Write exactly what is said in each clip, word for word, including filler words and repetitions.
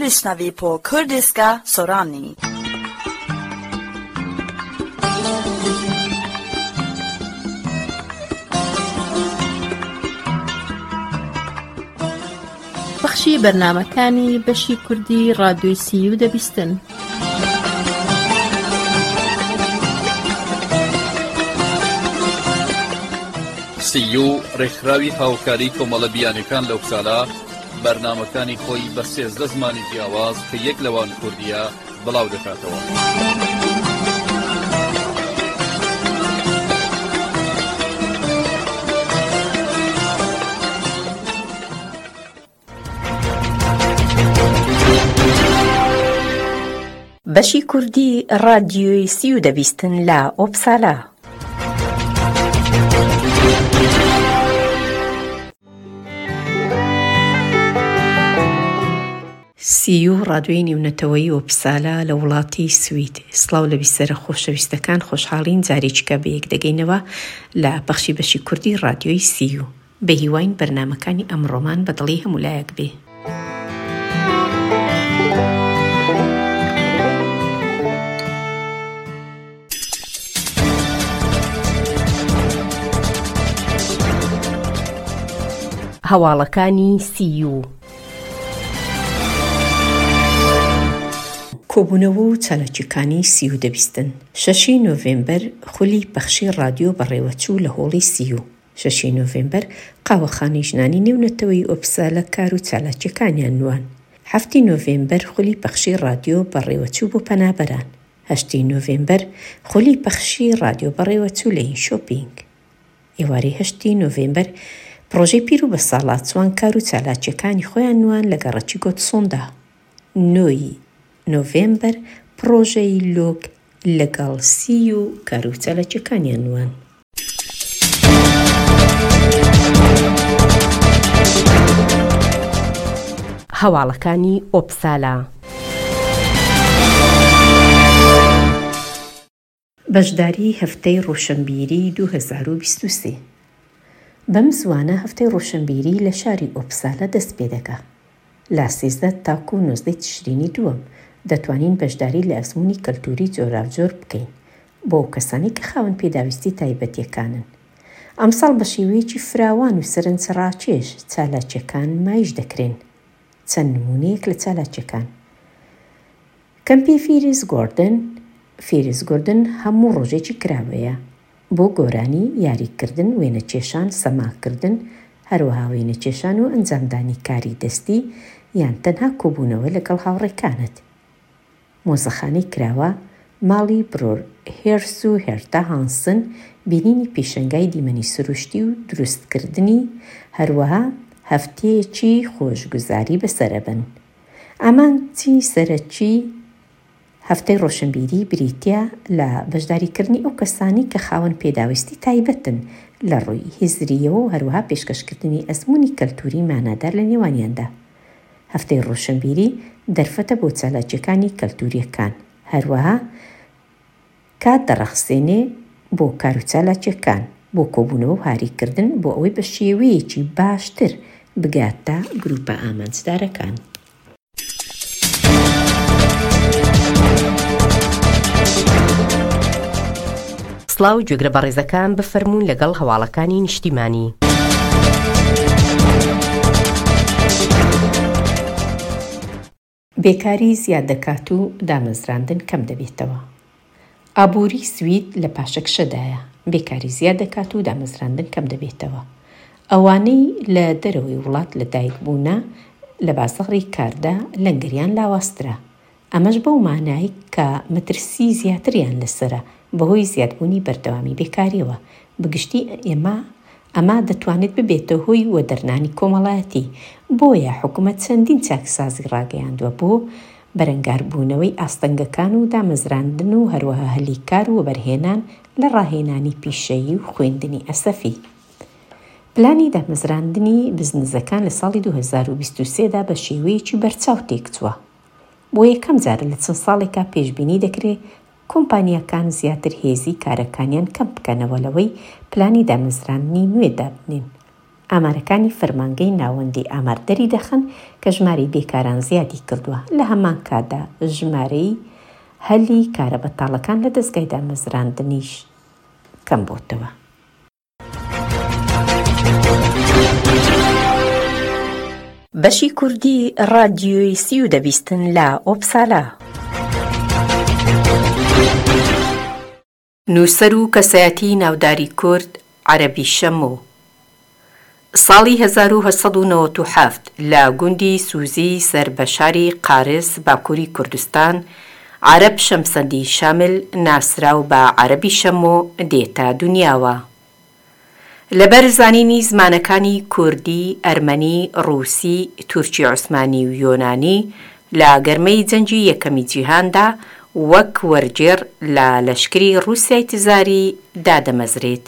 lyssnar vi på kurdiska Sorani. بەخشی بەرنامەکانی بەشی کوردی ڕادیۆی سیو دەبیستن. سیو ڕێکخراوی هاوکاری کۆمەڵە بیانەکان لەو ساڵە بەرنامەکانی خۆی بە سێزدە زمانی جیاواز کە یەک لەوان کوردیە بڵاو دەکاتەوە. بەشی کوردی ڕادیۆی سیو دەبیستن لە ئۆپسالا. سیو ڕادیۆی نێونەتەوەی ئۆپسالا لە وڵاتی سوید. سڵاو لە بیسەرە خۆشەویستەکان، خۆشحاڵین جارێکیکە بە یەک دەگەینەوە لە بەخشی بەشی کوردی ڕادیۆی سیو. بە هیواین بەرنامەکانی ئەمڕۆمان بەدڵی هەمولایەک بێ. هەواڵەکانی سیو. کۆبوونەوە و چالاکیەکانی سیو دەبیستن. شەشی نۆڤێمبەر خولی پەخشی ڕادیۆ بەڕێوەچوو لە هۆڵی سیو. شەشی نۆڤێمبەر قاوەخانەی ژنانی نێونەتەوەی ئۆپسالە کار و چالاکیەکانیان نوان. هەفتی نۆڤێمبەر خولی پەخشی ڕادیۆ بەڕێوەچوو بۆ پەنابەران. هەشتی نۆڤێمبەر خولی پەخشی ڕادیۆ بەڕێوەچوو لە ئین شۆپینگ. ئێوارەی هەشتی نۆڤێمبەر پرۆژەی پیر و بە ساڵات چوان کار و چالاکیەکانی خۆیان نوان لە گەڕەکی گۆتسۆندا. نۆی نۆڤێمبەر پرۆژەی لۆک لەگەڵ سی و کار و چالاکیەکانیان نوان. هەواڵەکانی ئۆپسالا. بەشداری هەفتەی ڕۆشنبیری دوو هەزار و بیست و سێ. بەم زوانە هەفتەی ڕۆشنبیری لە شاری ئۆپسالە دەست پێ دەکا. لا سێزدە تاکو و نۆزدەی تشرینی دووەم دەتوانین بەشداری لە ئەزموونی کەلتوری جۆراوجۆر بکەین بۆ ئەو کەسانی کە خاوەن پێداویستی تایبەتیەکانن. ئەمساڵ بە شێوەیەکی فراوان و سەرنجڕاکێش چالاکیەکان مایش دەکرێن. چەند نمونەیەک لە چالاکیەکان: کەمپی فیریز گۆردن. فیریز گۆردن هەموو ڕۆژێکی کراوەیە بۆ گۆرانی، یاریکردن، وێنەچێشان، سەماکردن، هەروەها وێنەچێشان و ئەنجامدانی کاری دەستی یان تەنها کۆبوونەوە لەگەڵ هاوڕێکانت. مۆزەخانەی کراوە، ماڵی برۆر هێرس و هێرتا هانسن، بینینی پێشەنگای دیمەنی سروشتی و دروستکردنی، هەروەها هەفتەیەکی خۆشگوزاری بەسەرەبن. ئامانجی سەرەکی هەفتەی ڕۆشنبیری بریتیا لە بەشداریکردنی ئەو کەسانی کە خاوەن پێداویستی تایبەتن لە ڕووی هێزریەوە و هەروەها پێشکەشکردنی ئەزموونی کەلتوری مانادار لە نێوانیاندا. هەفتەی ڕۆشنبیری دەرفەتە بۆ چالاکیەکانی کەلتوریەکان، هەروەها کات دەڕەخسێنێ بۆ کار و چالاکیەکان، بۆ کۆبوونەوە و هاریکردن، بۆ ئەوەی بە شێوەیەکی باشتر بگاتە گروپە ئامانجدارەکان. سڵاو گوێگرە بەڕێزەکان، بفەرموون لەگەڵ هەواڵەکانی نیشتیمانی. بێکاری زیاد دەکات و دامەزراندن کەم دەبێتەوە. ئابووری سوید لە پاشەکشەدایە. بێکاری زیاد دەکات و دامەزراندن کەم دەبێتەوە. ئەوانەی لە دەرەوەی وڵات لە دایک بوونە لە بازاڕی کاردا لەنگریان لاواسترا. ئەمەش بەو مانای کە مەترسی زیاتریان لەسرە بەهۆی زیادبوونی بەردەوامی بێکاریەوە. بگشتی ئێمە ئەمە دەتوانێت ببێتە هۆی وەدەرنانی کۆمەڵایەتی. بۆیە حکوومەت چەندین چاکسازی ڕاگەیاندووە بۆ بەرەنگاربوونەوەی ئاستەنگەکان و دامەزراندن و هەروەها هەلیکار و وەبەرهێنان لە ڕاهێنانی پیشەیی و خوێندنی ئەسەفی. پلانی دامەزراندنی بزنسەکان لە ساڵی دوو هەزار و بیست و سێدا بە شێوەیەکی بەرچاو تێکچووە. بۆ یەکەم جارە لە چەند ساڵێکا پێشبینی دەکرێت کۆمپانیەکان زیاتر هێزی کارەکانیان کەم بکەنەوە لەوەی پلانی دامەزراندنی نوێ دابنێن. ئامارەکانی فەرمانگەی ناوەندی ئاماردەری دەخەن کە ژمارەی بێکاران زیادی کردووە. لە هەمان کاتدا ژمارەی هەلی کارە بەتاڵەکان لە دەستگای دامەزراندنیش کەم بۆتەوە. بەشی کوردی ڕادیۆی سی و دەبیستن لە ئۆپسالا. نووسەر و کەسایەتی ناوداری کورد عەرەبی شەمۆ ساڵی هەزار و هەشت سەد و نۆڤە و هەفت لە گوندی سووزی سەربەشاری قارس باکووری کوردستان عەرەب شەمسەندی شامل ناسراو بە عەرەبی شەمۆ دێتە دونیاوە. لەبەر زانینی زمانەکانی کوردی، ئەرمەنی، ڕووسی، تورکی عوسمانی و یۆنانی لە گەرمەی جەنگی یەکەمی جیهاندا وەک وەرگێڕ لە لەشکری ڕووسیای تزاری دادەمەزرێت.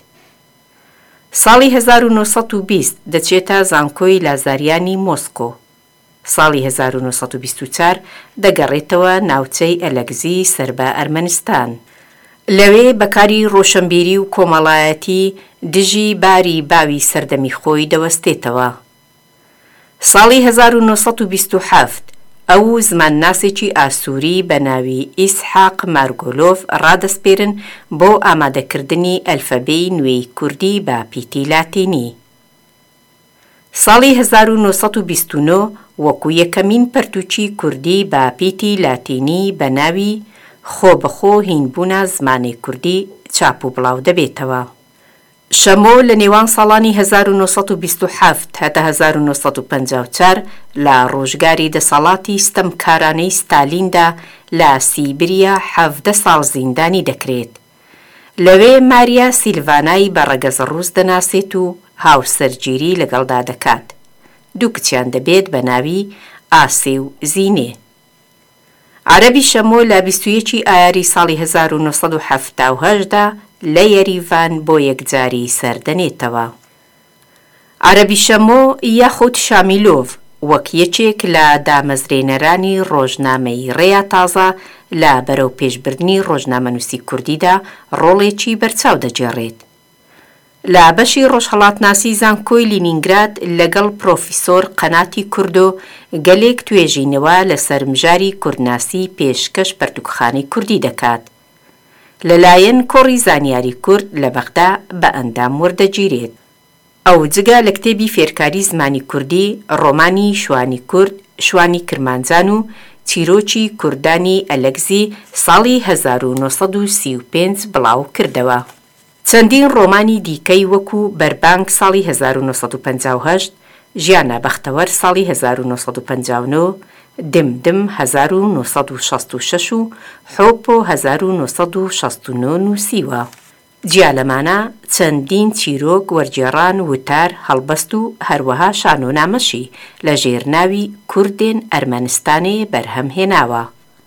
ساڵی هەزار و نۆ سەد و بیست دەچێتە زانکۆی لازاریانی مۆسکۆ. ساڵی هەزار و نۆ سەد و بیست و چوار دەگەڕێتەوە ناوچەی ئەلەگزی سەر بە ئەرمەنستان. لەوێ بەکاری ڕۆشنبیری و کۆمەڵایەتی دژی باری باوی سەردەمی خۆی دەوەستێتەوە. ساڵی هەزار و نۆ سەد و بیست و هەفت ئەو زمانناسێکی ئاسووری بە ناوی ئیسحاق مارگۆلۆف ڕادەسپێرن بۆ ئامادەکردنی ئەلفەبێی نوێی کوردی بە پیتی لاتینی. ساڵی هەزار و نۆ سەد و بیست و نۆ وەکو یەکەمین پەرتووچی کوردی بە پیتی لاتینی بە ناوی خۆبەخۆ هینبوونە زمانی کوردی چاپ و بڵاو دەبێتەوە. شەمۆ لە نێوان ساڵانی هەزار و نۆ سەد و بیست و هەفت هەتا هەزار و نۆ سەد و پەنجا و چوار لە ڕۆژگاری دەسەڵاتی ستەمکارانەی ستالیندا لە سیبریا حەڤدە ساڵ زیندانی دەکرێت. لەوێ ماریا سیلڤانای بە ڕەگەز ڕووس دەناسێت و هاوسەرگیری لەگەڵدا دەکات. دوو کچیان دەبێت بە ناوی ئاسێ و زینێ. عەرەبی شەمۆ لە بیست و یەکی ئایاری ساڵی هەزار و نۆ سەد و هەفتا و هەشتدا لە یەریڤان بۆ یەکجاری سەردەنێتەوە. عەرەبی شەمۆ یاخود شامیلۆڤ وەک یەکێک لە دامەزرێنەرانی ڕۆژنامەی ڕێیا تازە لە بەرەو پێشبردنی ڕۆژنامەنووسی کوردیدا ڕۆڵێکی بەرچاو دەجێڕێت. لە بەشی ڕۆژهەڵاتناسی زانکۆی لینینگراد لەگەڵ پرۆفیسۆر قەناتی کوردۆ گەلێک توێژینەوە لەسەر مژاری کوردناسی پێشکەش پەرتووکخانەی کوردی دەکات. لەلایەن کۆڕی زانیاری کورد لە بەغدا بە ئەندام وەردەگیرێت. ئەو جگە لە کتێبی فێرکاری زمانی کوردی ڕۆمانی شوانی کورد، شوانی کرمانجان و چیرۆکی کوردانی ئەلەگزی ساڵی هەزار و نۆ سەد و سی و پێنج بڵاو کردەوە. چەندین ڕۆمانی دیکەی وەکو بەربانگ ساڵی هەزار و نۆ سەد و پەنجا و هەشت، ژیانە بەختەوەر ساڵی هەزار و نۆ سەد و پەنجا و نۆ، دمدم هەزار و نۆ سەد و شەست و شەش و حۆپۆ هەزار و نۆ سەد و شەست و نۆ نووسیوە. جیا لەمانە چەندین چیرۆک وەرگێڕان وتار هەڵبەست و هەروەها شانۆنامەشی لە ژێرناوی کوردێن ئەرمەنستانێ بەرهەم هێناوە.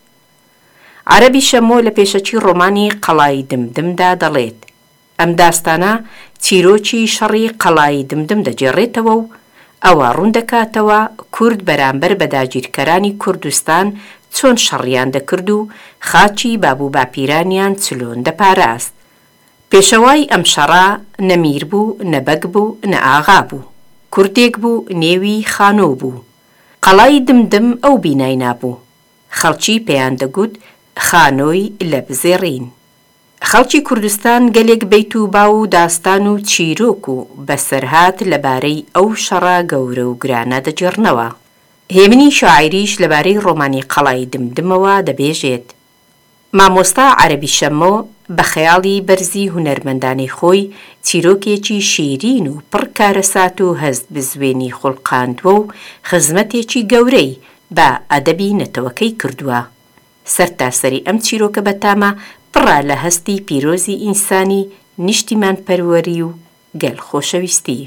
عەرەبی شەمۆ لە پێشەکی ڕۆمانی قەڵای دمدمدا دەڵێت. ئەم داستانە چیرۆکی شەڕی قەڵای دمدم دەجێڕێتەوە و ئەوە ڕوون دەکاتەوە کورد بەرامبەر بە داگیرکەرانی کوردستان چۆن شەڕیان دەکرد و خاچی بابوو باپیرانیان چلۆن دەپاراست. پێشەوای ئەم شەڕا نەمیر بوو، نەبەگ بوو، نە ئاغا بوو. کوردێک بوو نێوی خانۆ بوو. قەڵای دمدم ئەو بینای نابوو. خەڵکی پێیان دەگوت خانۆی لە بزێڕین. خەڵکی کوردستان گەلێک بەیت و باو و داستان و چیرۆک و بەسەرهات لەبارەی ئەو شەڕە گەورە و گرانە دەجێڕنەوە. هێمنی شاعیریش لەبارەی ڕۆمانی قەڵای دمدمەوە دەبێژێت. مامۆستا عەرەبی شەمۆ بە خەیاڵی بەرزی هونەرمەندانەی خۆی چیرۆکێکی شیرین و پڕ کارەسات و هەست بزوێنی خوڵقاندووە و خزمەتێکی گەورەی بە ئەدەبی نەتەوەکەی کردووە. سەرتاسەری ئەم چیرۆکە بەتامە پڕە لە هەستی پیرۆزی ئینسانی، نیشتیمان پەروەری و گەل خۆشەویستی.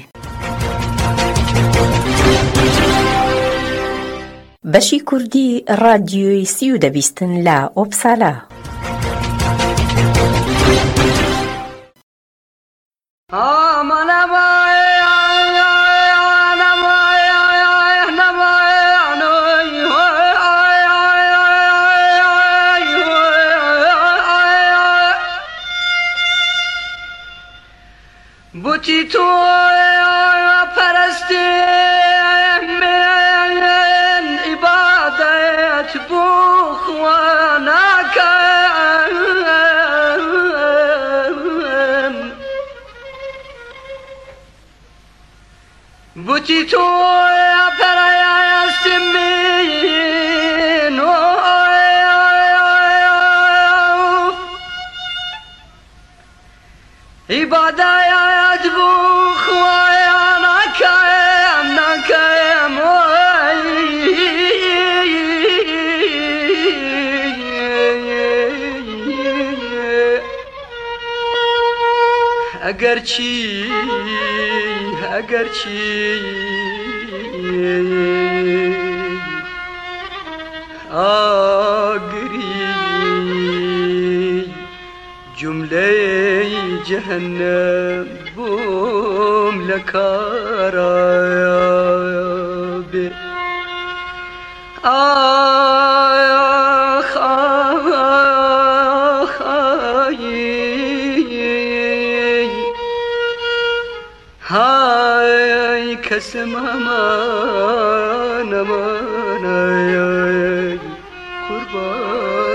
بەشی کوردی ڕادیۆی سی و دەبیستن لە ئۆپسالا. بوتی تو پەرە خوانکم بوتی تو پرایستی من عبادت بو خوانکم نکم اگرچی اگرچی آگری جمله جهنم بوم لکارابه آخ آخ های کسم امان امان ای قربان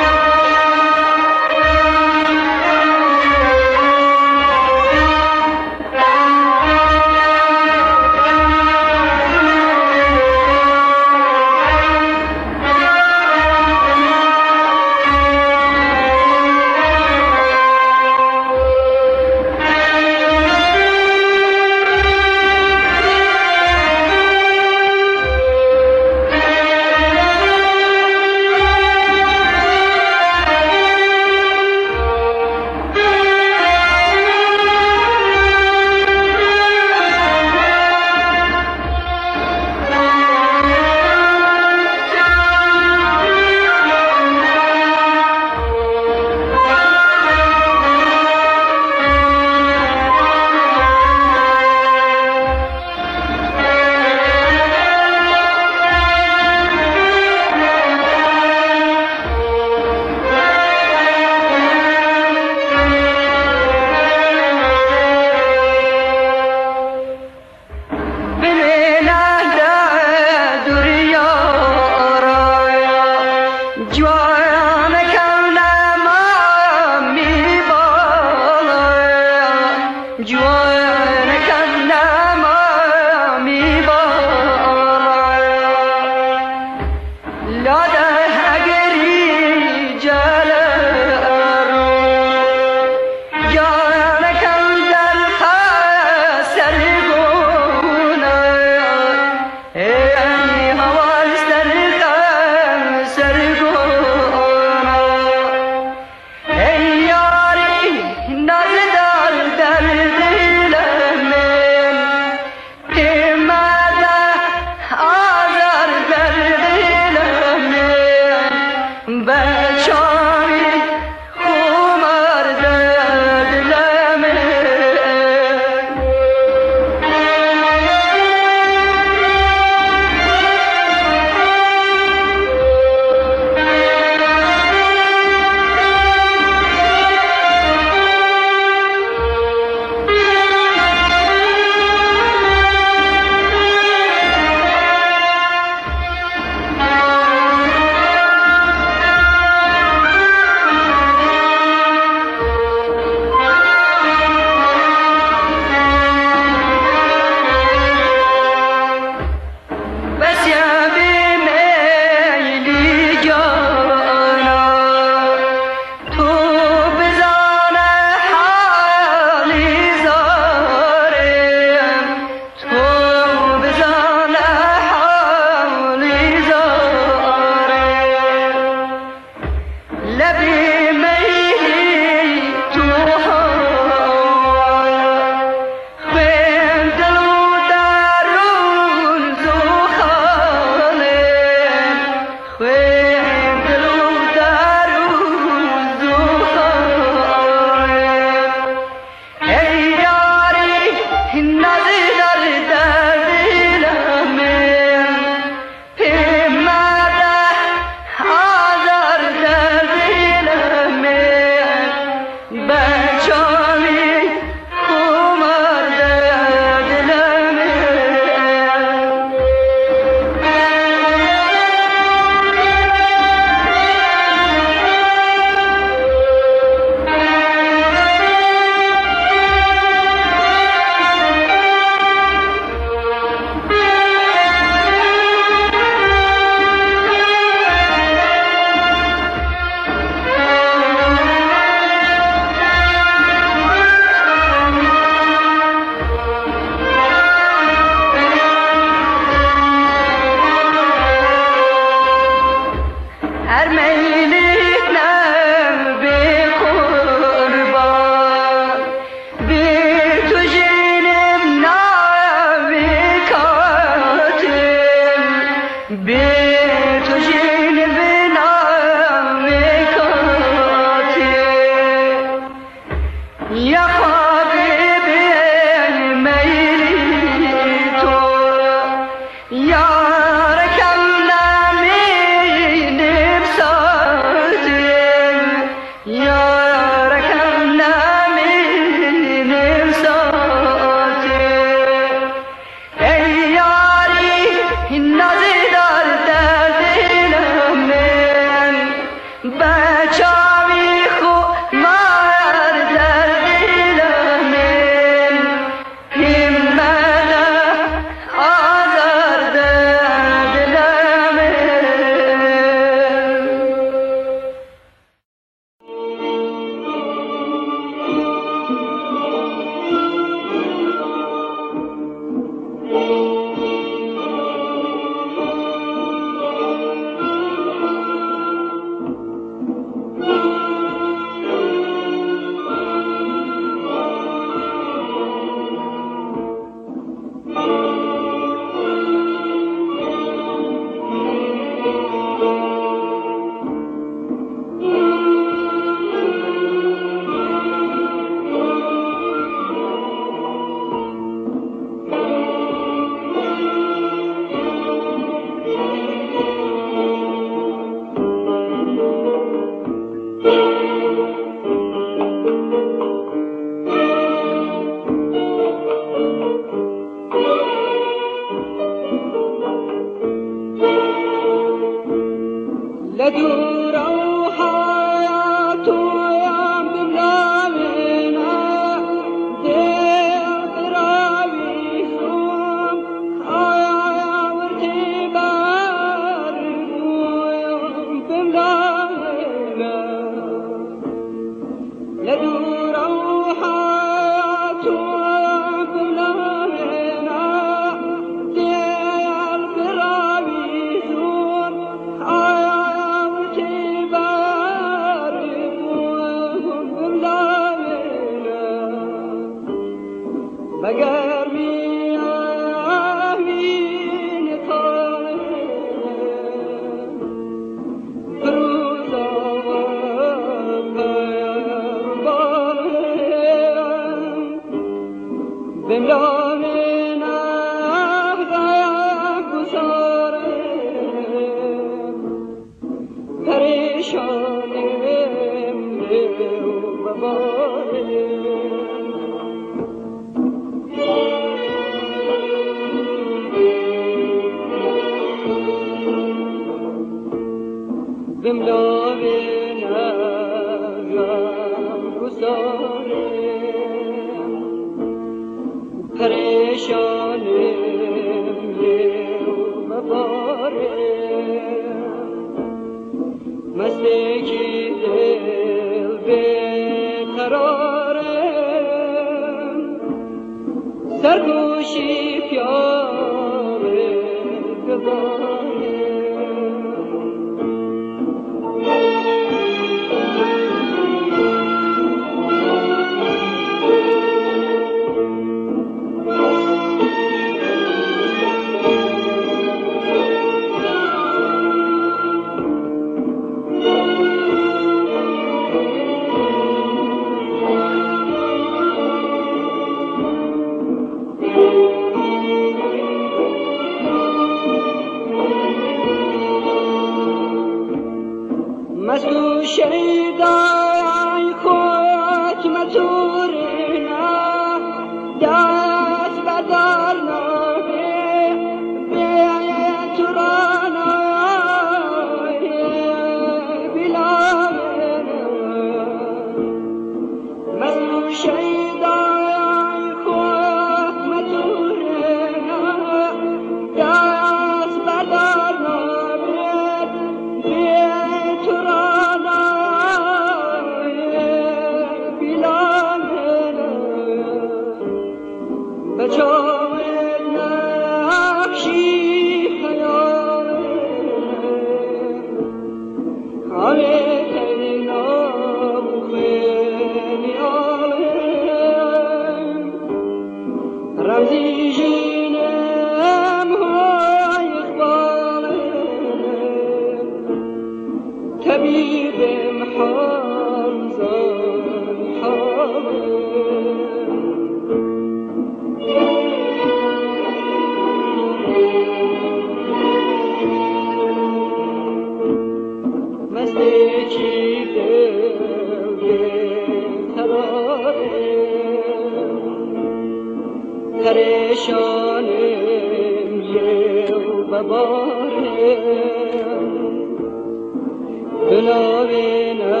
بنابین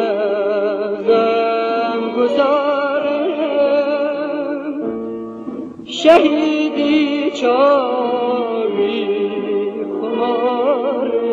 شهیدی چاوی خماره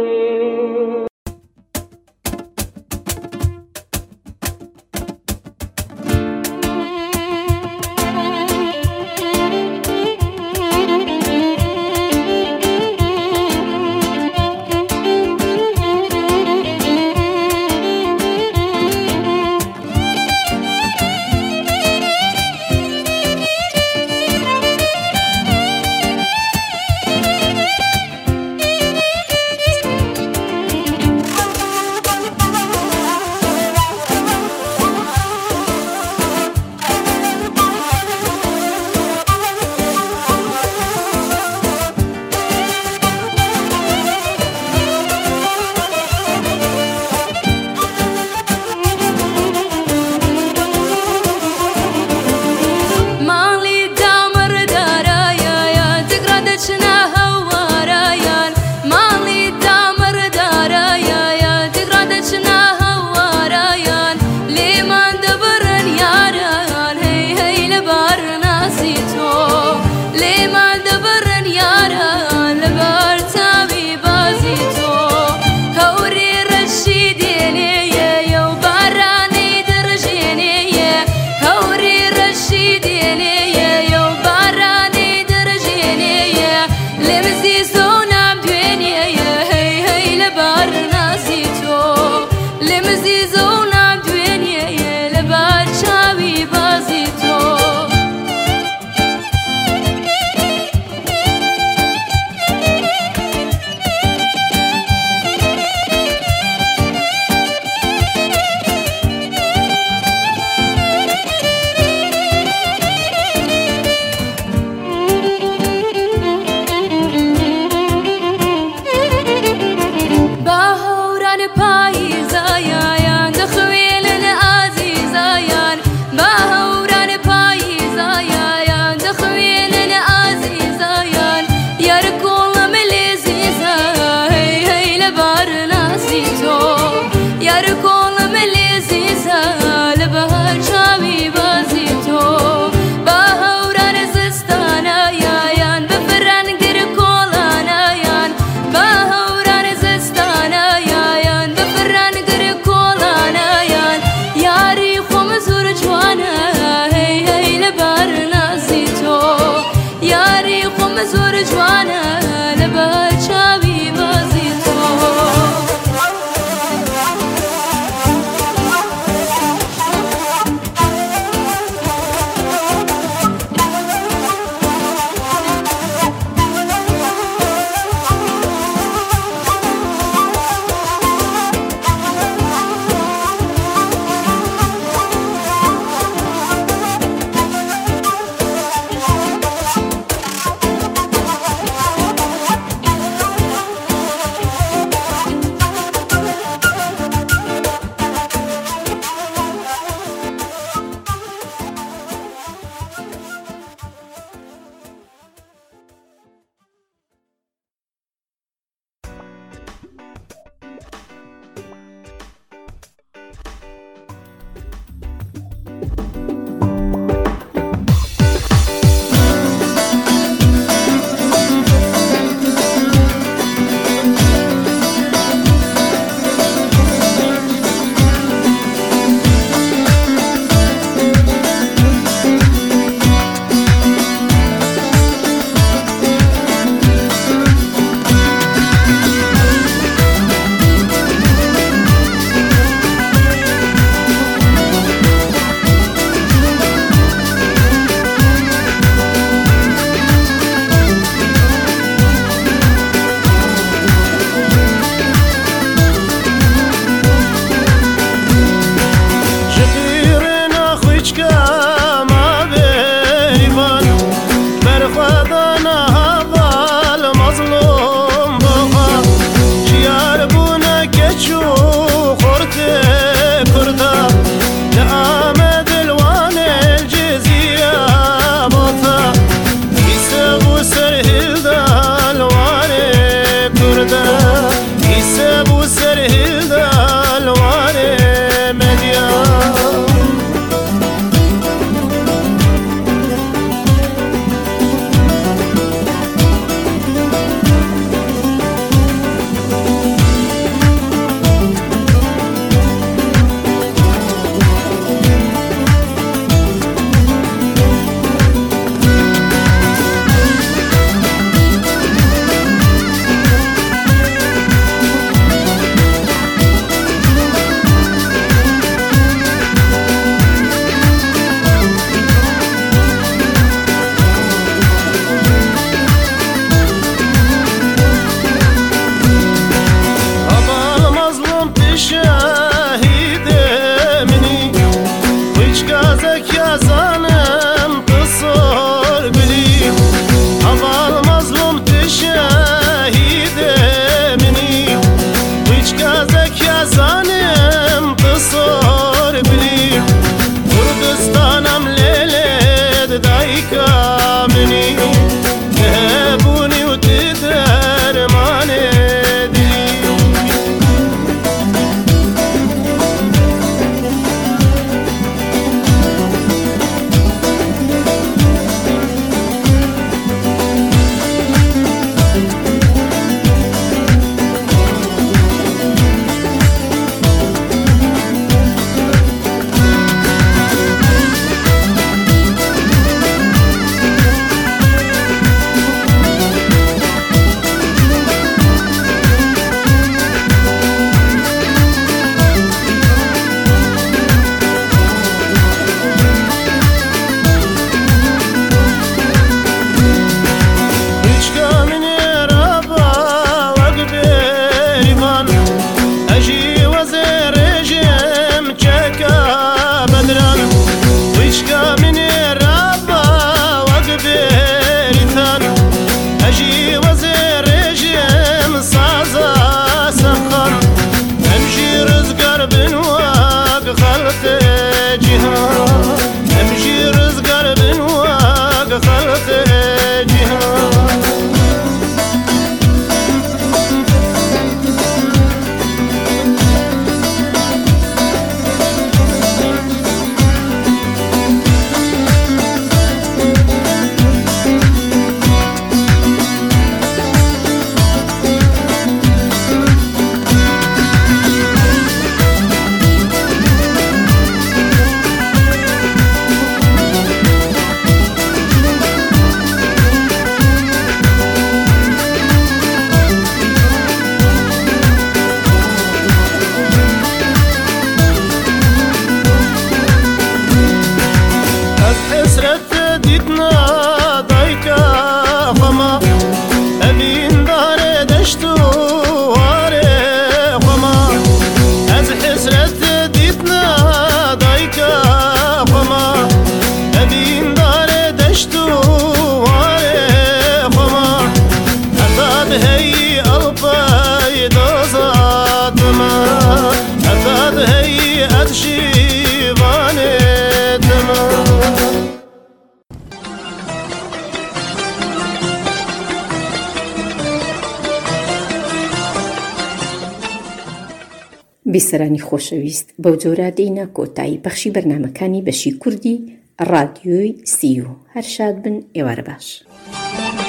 بیسەرانی خۆشەویست بەو جۆرە دێینە کۆتایی بەخشی بەرنامەکانی بەشی کوردی ڕادیۆی سی و هەر شاد بن ئێوارە باش.